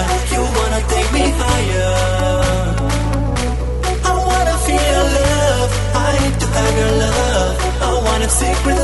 You wanna take me higher. I wanna feel your love, I need to have your love. I want a secret